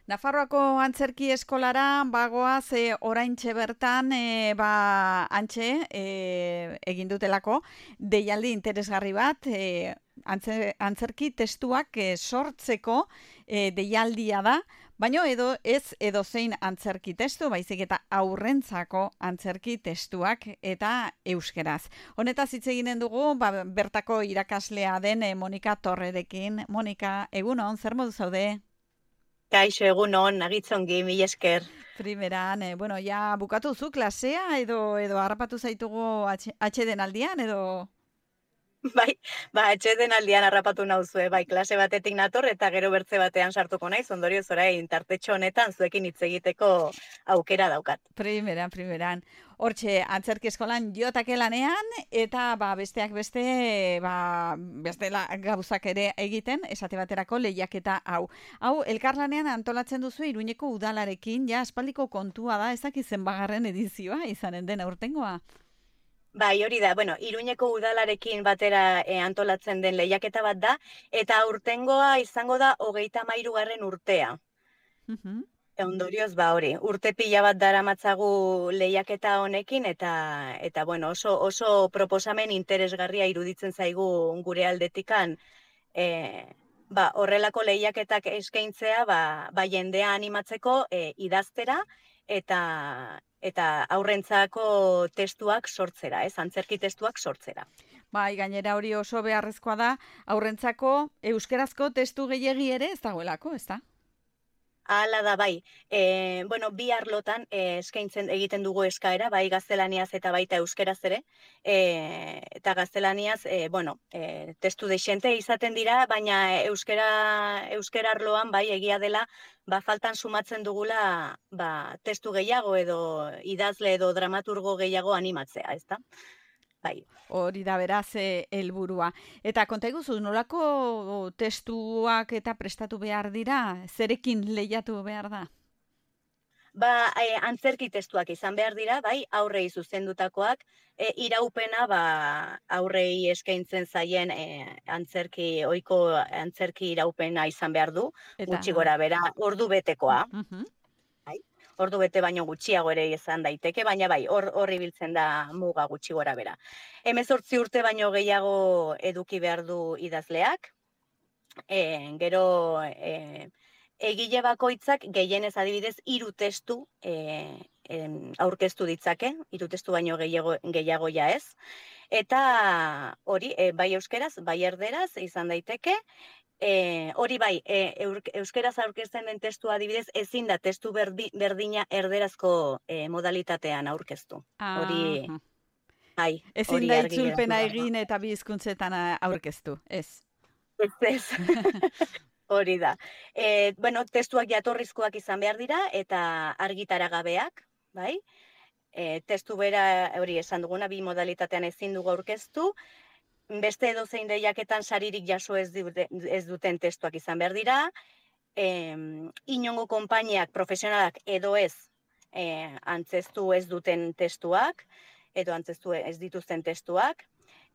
Nafarroako antzerki eskolara bagoaz oraintxe bertan antxe egin dutelako deialdi interesgarri bat antzerki testuak sortzeko deialdia da, baina edozein antzerki testu, baizik eta aurrentzako antzerki testuak eta euskeraz. Honetaz hitz eginen dugu, bertako irakaslea den Monika Torrerekin. Monika, egunon, zer modu zaude? Kaixo, egunon, agitzongi, mila esker. Primeran, ja bukatu zu klasea edo harrapatu zaitugu atxeden aldian edo... Bai, atxeden aldian harrapatu nauzue, bai, klase batetik nator eta gero bertze batean sartuko naiz, ondorioz orain tartetxo honetan zuekin hitz egiteko aukera daukat. Primeran. Hortxe, antzerki eskolan jotake lanean, eta besteak beste gauzak ere egiten, esate baterako lehiaketa hau. Hau, elkarlanean antolatzen duzu Iruñeko udalarekin, ja aspaldiko kontua da, ezak zenbagarren edizioa izanen den aurtengoa. Bai, hori da, Iruñeko udalarekin batera antolatzen den lehiaketa bat da, eta aurtengoa izango da 33. urtea. Ondorioz, urte pila bat daramatzagu lehiaketa honekin, eta oso proposamen interesgarria iruditzen zaigu gure aldetikan, horrelako lehiaketak eskaintzea, jendea animatzeko idaztera, eta aurrentzako testuak sortzera, antzerki testuak sortzera. Bai, gainera hori oso beharrezkoa da, aurrentzako euskerazko testu gehiegi ere ez dagoelako, ez da? Hala da, bai. Bi arlotan eskaintzen egiten dugu eskaera, bai gaztelaniaz eta baita euskeraz ere, eta gaztelaniaz, testu dexente izaten dira, baina euskera arloan, bai, egia dela, faltan sumatzen dugula, testu gehiago edo idazle edo dramaturgo gehiago animatzea, ezta? Bai. Hori da beraz helburua. Eta konta iguzu, nolako testuak eta prestatu behar dira? Zerekin lehiatu behar da? Antzerki testuak izan behar dira, bai, aurrei zuzendutakoak, iraupena aurrei eskaintzen zaien ohiko antzerki iraupena izan behar du, gutxi gora bera, ordu betekoa. Ordu bete baino gutxiago ere izan daiteke, baina bai, hor ibiltzen da muga gutxi gora bera. 18 urte baino gehiago eduki behar du idazleak, gero egile bakoitzak gehienez adibidez 3 testu aurkeztu ditzake, 3 testu baino gehiago ja ez, eta hori, bai euskeraz, bai erderaz izan daiteke. Hori bai, euskeraz aurkezten den testua adibidez, ezin da testu berdina erderazko modalitatean aurkeztu. Hori, bai. Ezin da itzulpena egin eta bi hizkuntzetan aurkeztu, ez? Ez. Hori da. Testuak jatorrizkoak izan behar dira eta argitaragabeak, bai? Testu bera, hori esan duguna, bi modalitatean ezin dugu aurkeztu. Beste edozein lehiaketan saririk jaso ez duten testuak izan behar dira, inongo konpainiak profesionalak edo ez antzestu ez duten testuak, edo antzestu ez dituzten testuak,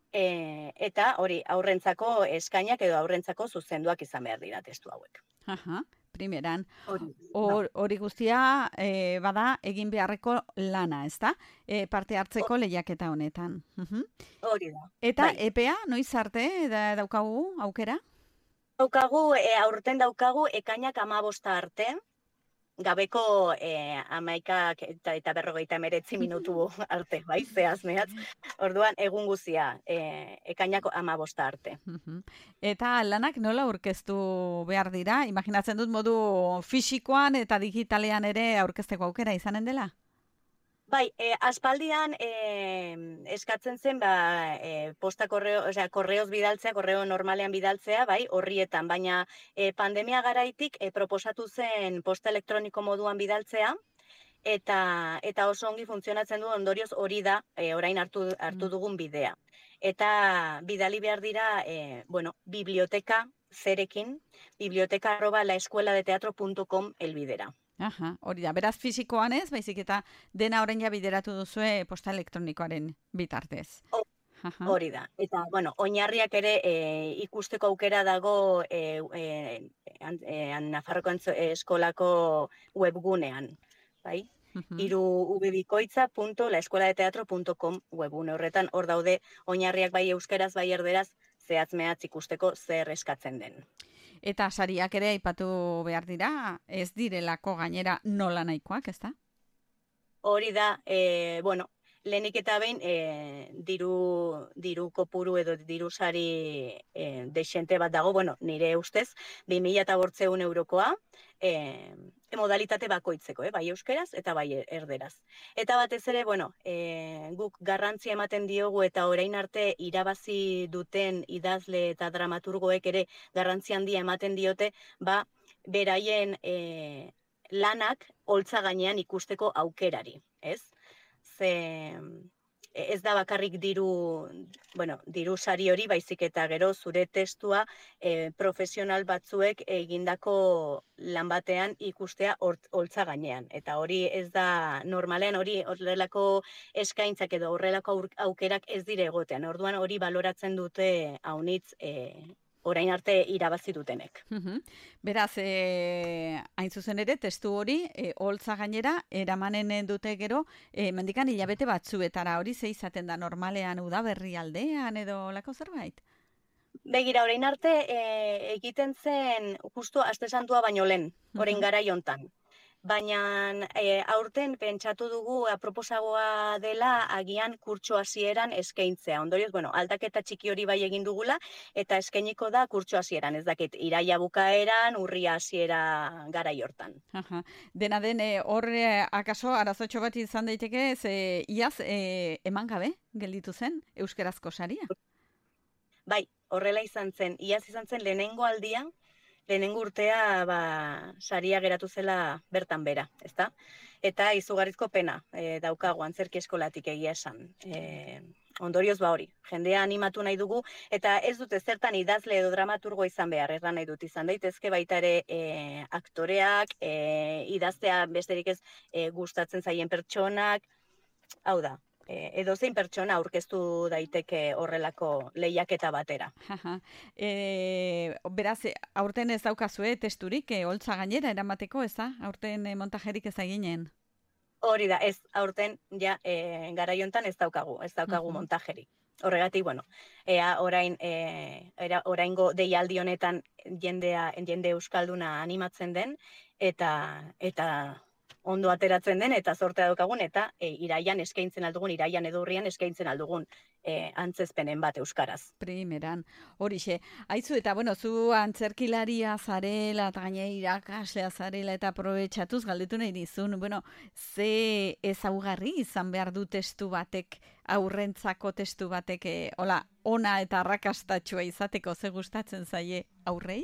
eta hori aurrentzako eskainak edo aurrentzako zuzenduak izan behar dira testu hauek. Primeran, hori guztia bada egin beharreko lana, ez da? Parte hartzeko lehiaketa honetan. Hori da. Eta EPEA, noiz arte daukagu aukera? Aurten daukagu ekainak 15 arte, gabeko 11 eta 59 minutu arte, bai, zehaz mehatz. Orduan, egun guzia, ekainako 15 arte. Eta lanak nola aurkeztu behar dira? Imaginatzen dut modu fisikoan eta digitalean ere aurkezteko aukera izanen dela? Bai, aspaldian eskatzen zen posta korreoz bidaltzea, korreo normalean bidaltzea, bai, horrietan, baina pandemia garaitik proposatu zen posta elektroniko moduan bidaltzea, eta oso ongi funtzionatzen du, ondorioz hori da orain hartu dugun bidea. Eta bidali behar dira, biblioteka zerekin, biblioteka@laescueladeteatro.com elbidera. Hori da, beraz fisikoan ez, baizik eta dena orain ja bideratu duzue posta elektronikoaren bitartez. Aha. Hori da. Eta, bueno, oinarriak ere ikusteko aukera dago Nafarroko eskolako webgunean, bai? Mhm. irubikoitza.laescueladeteatro.com webgune horretan, hor daude oinarriak bai euskeraz, bai erderaz, zehatz mehatz ikusteko zer eskatzen den. Eta sariak ere aipatu behar dira, ez direlako gainera nola nahikoak, ezta? Hori da, bueno, lehenik eta behin diru kopuru edo diru sari dexente bat dago, bueno, nire ustez, 2.800 eurokoa, modalitate bakoitzeko, bai euskeraz eta bai erderaz. Eta batez ere, bueno, guk garrantzia ematen diogu eta orain arte irabazi duten idazle eta dramaturgoek ere garrantzia handia ematen diote, beraien lanak holtza gainean ikusteko aukerari, ez? Ze ez da bakarrik diru sari hori, baizik eta gero zure testua profesional batzuek egindako lan batean ikustea holtza gainean. Eta hori ez da normalean, hori horrelako eskaintzak edo horrelako aukerak ez dire egotean. Orduan hori baloratzen dute haunitz orain arte irabazi dutenek. Beraz, hain zuzen ere, testu hori, holtza gainera, eramanen dute gero, mendikan hilabete batzuetara, hori ze izaten da normalean udaberri aldean edo lako zerbait? Begira, orain arte egiten zen justu aste santua baino lehen, orain garai hontan. Baina aurten pentsatu dugu aproposagoa dela agian kurtso hasieran eskaintzea. Ondorioz, bueno, aldaketa txiki hori bai egin dugula eta eskainiko da kurtso hasieran. Ez dakit, iraila bukaeran, urria hasiera garai hortan. Dena den, hor akaso arazotxo bat izan daiteke, iaz eman gabe gelditu zen euskerazko saria? Bai, horrela izan zen. Iaz izan zen lehenengo aldian, lehenengo urtea saria geratu zela bertan bera, ezta? Eta izugarrizko pena daukagu antzerki eskolatik egia esan. Ondorioz hori, jendea animatu nahi dugu, eta ez dute zertan idazle edo dramaturgo izan behar, erran nahi dut izan daitezke baita ere aktoreak, idaztea besterik ez gustatzen zaien pertsonak, hau da. Edozein pertsona aurkeztu daiteke horrelako lehiaketa batera. Beraz, aurten ez daukazue testurik, holtza gainera eramateko, ez da? Aurten montajerik ez eginen? Hori da, ez, aurten ja garai hontan ez daukagu montajerik. Horregatik, bueno, oraingo deialdi honetan jende euskalduna animatzen den, eta ondo ateratzen den, eta zortea daukagun, eta iraian eskaintzen aldugun, iraian edo urrian eskaintzen aldugun antzezpenen bat euskaraz. Primeran, horixe. Aizu, eta bueno, zu antzerkilaria zarela, eta gaine irakaslea zarela, eta aprobetxatuz galdetu nahi dizun, bueno, ze ezaugarri izan behar du testu batek, aurrentzako testu batek, ona eta arrakastatxua izateko, ze gustatzen zaie aurrei?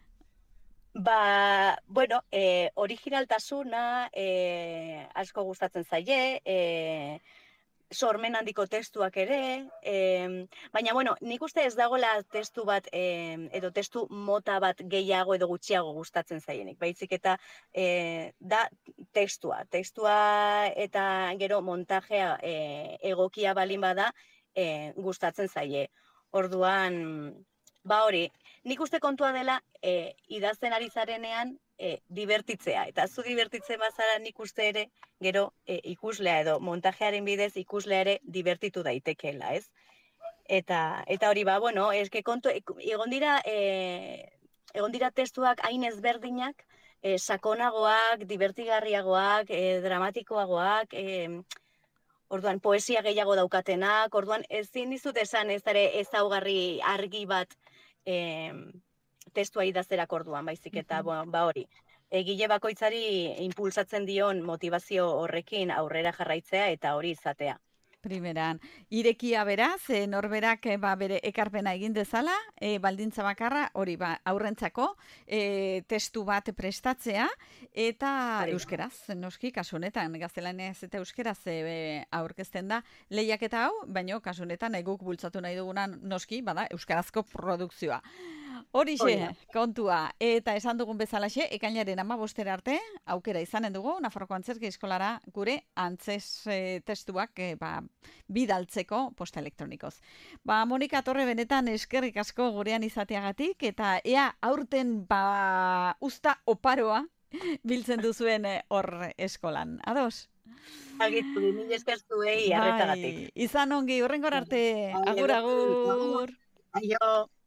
Bueno, originaltasuna asko gustatzen zaie, sormen handiko testuak ere, baina, bueno, nik uste ez dagoela testu bat, edo testu mota bat gehiago edo gutxiago gustatzen zaienik, baizik eta da testua eta gero montajea egokia balin bada gustatzen zaie. Orduan, hori, nik uste kontua dela idazten ari zarenean divertitzea. Eta zu divertitzen bazara nik uste ere, gero ikuslea edo montajearen bidez ikuslea ere divertitu daitekeela, ez? Eta hori, bueno, eske kontu, egon dira testuak hain ezberdinak, sakonagoak, divertigarriagoak, dramatikoagoak, orduan poesia gehiago daukatenak, orduan ezin dizut esan ez ere ezaugarri argi bat testua idazterak orduan, baizik eta hori. Egile bakoitzari impulsatzen dion motivazio horrekin aurrera jarraitzea eta hori izatea. Primeran, irekia beraz, norberak bere ekarpena egin dezala, baldintza bakarra, hori aurrentzako, testu bat prestatzea, eta euskeraz, noski, kasu honetan, gaztelaniaz eta euskeraz aurkezten da lehiaketa hau, baina kasu honetan guk bultzatu nahi dugunan noski, bada, euskarazko produkzioa. Horixe, kontua. Eta esan dugun bezalaxe, ekainaren 15 arte, aukera izanen dugu, Nafarroko Antzerki Eskolara gure antzes testuak bidaltzeko posta elektronikoz. Monika Torre, benetan eskerrik asko gurean izateagatik, eta ea aurten usta oparoa biltzen duzuen hor eskolan. Ados? Agitu, mil esker zuei arretagatik. Izan ongi, hurrengor arte. Agur, agur. Aio.